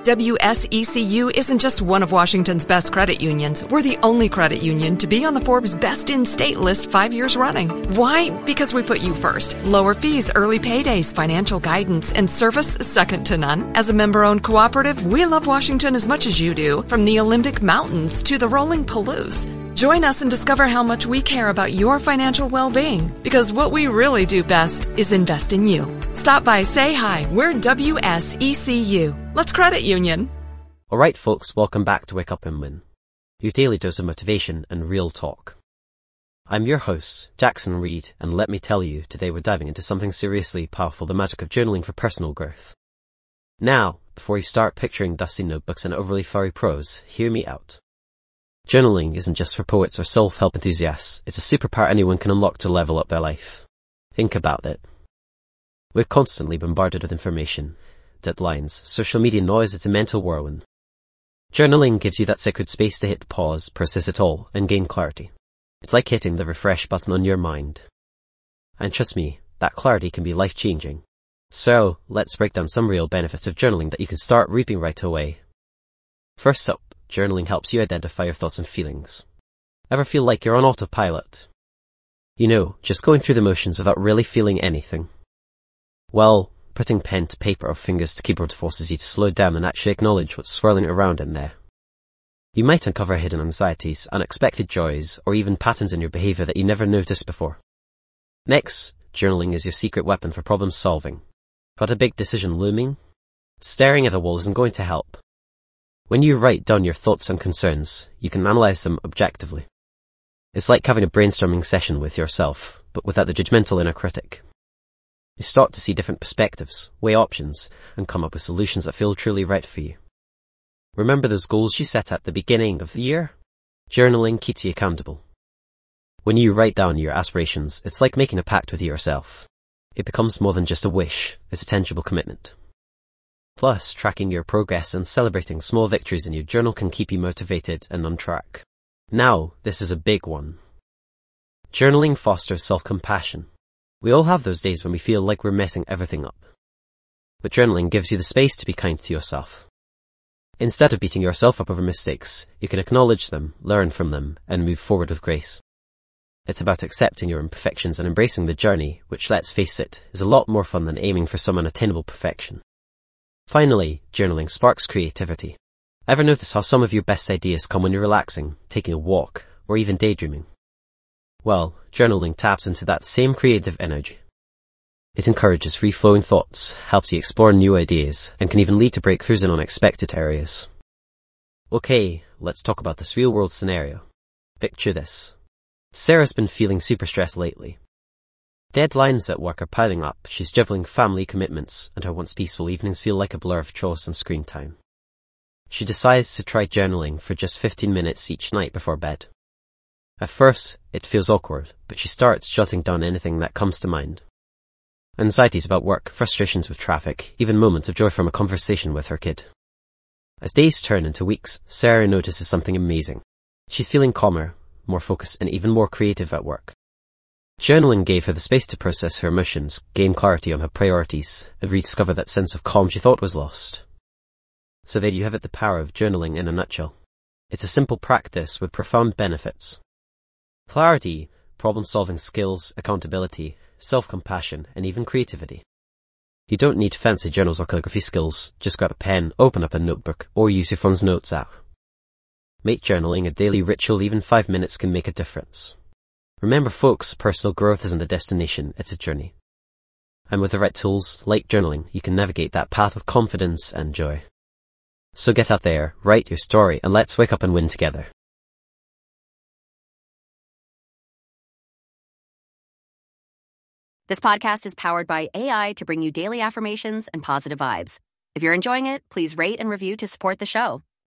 WSECU isn't just one of Washington's best credit unions. We're the only credit union to be on the Forbes Best in State list 5 years running. Why? Because we put you first. Lower fees, early paydays, financial guidance, and service second to none. As a member-owned cooperative, we love Washington as much as you do, from the Olympic Mountains to the rolling Palouse. Join us and discover how much we care about your financial well-being, because what we really do best is invest in you. Stop by, say hi. We're WSECU. Let's credit union. All right, folks, welcome back to Wake Up and Win, your daily dose of motivation and real talk. I'm your host, Jackson Reed, and let me tell you, today we're diving into something seriously powerful, the magic of journaling for personal growth. Now, before you start picturing dusty notebooks and overly furry prose, hear me out. Journaling isn't just for poets or self-help enthusiasts. It's a superpower anyone can unlock to level up their life. Think about it. We're constantly bombarded with information, deadlines, social media noise. It's a mental whirlwind. Journaling gives you that sacred space to hit pause, process it all, and gain clarity. It's like hitting the refresh button on your mind. And trust me, that clarity can be life-changing. So, let's break down some real benefits of journaling that you can start reaping right away. First up, journaling helps you identify your thoughts and feelings. Ever feel like you're on autopilot? You know, just going through the motions without really feeling anything. Well, putting pen to paper or fingers to keyboard forces you to slow down and actually acknowledge what's swirling around in there. You might uncover hidden anxieties, unexpected joys, or even patterns in your behavior that you never noticed before. Next, journaling is your secret weapon for problem solving. Got a big decision looming? Staring at the wall isn't going to help. When you write down your thoughts and concerns, you can analyze them objectively. It's like having a brainstorming session with yourself, but without the judgmental inner critic. You start to see different perspectives, weigh options, and come up with solutions that feel truly right for you. Remember those goals you set at the beginning of the year? Journaling keeps you accountable. When you write down your aspirations, it's like making a pact with yourself. It becomes more than just a wish, it's a tangible commitment. Plus, tracking your progress and celebrating small victories in your journal can keep you motivated and on track. Now, this is a big one. Journaling fosters self-compassion. We all have those days when we feel like we're messing everything up. But journaling gives you the space to be kind to yourself. Instead of beating yourself up over mistakes, you can acknowledge them, learn from them, and move forward with grace. It's about accepting your imperfections and embracing the journey, which, let's face it, is a lot more fun than aiming for some unattainable perfection. Finally, journaling sparks creativity. Ever notice how some of your best ideas come when you're relaxing, taking a walk, or even daydreaming? Well, journaling taps into that same creative energy. It encourages free-flowing thoughts, helps you explore new ideas, and can even lead to breakthroughs in unexpected areas. Okay, let's talk about this real-world scenario. Picture this. Sarah's been feeling super stressed lately. Deadlines at work are piling up, she's juggling family commitments, and her once peaceful evenings feel like a blur of chores and screen time. She decides to try journaling for just 15 minutes each night before bed. At first, it feels awkward, but she starts jotting down anything that comes to mind. Anxieties about work, frustrations with traffic, even moments of joy from a conversation with her kid. As days turn into weeks, Sarah notices something amazing. She's feeling calmer, more focused, and even more creative at work. Journaling gave her the space to process her emotions, gain clarity on her priorities, and rediscover that sense of calm she thought was lost. So there you have it, the power of journaling in a nutshell. It's a simple practice with profound benefits. Clarity, problem-solving skills, accountability, self-compassion, and even creativity. You don't need fancy journals or calligraphy skills, just grab a pen, open up a notebook, or use your phone's notes app. Make journaling a daily ritual. Even 5 minutes can make a difference. Remember folks, personal growth isn't a destination, it's a journey. And with the right tools, like journaling, you can navigate that path with confidence and joy. So get out there, write your story, and let's wake up and win together. This podcast is powered by AI to bring you daily affirmations and positive vibes. If you're enjoying it, please rate and review to support the show.